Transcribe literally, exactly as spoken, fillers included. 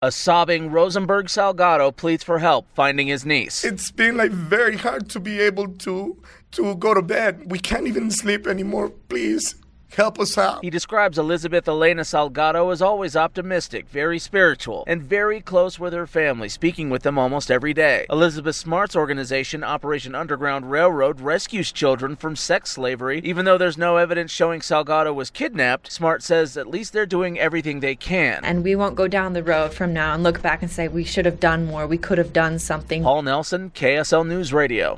A sobbing Rosenberg Salgado pleads for help finding his niece. It's been like very hard to be able to to go to bed. We can't even sleep anymore. Please help us out. He describes Elizabeth Elena Salgado as always optimistic, very spiritual, and very close with her family, speaking with them almost every day. Elizabeth Smart's organization, Operation Underground Railroad, rescues children from sex slavery. Even though there's no evidence showing Salgado was kidnapped, Smart says at least they're doing everything they can. And we won't go down the road from now and look back and say we should have done more, we could have done something. Paul Nelson, K S L News Radio.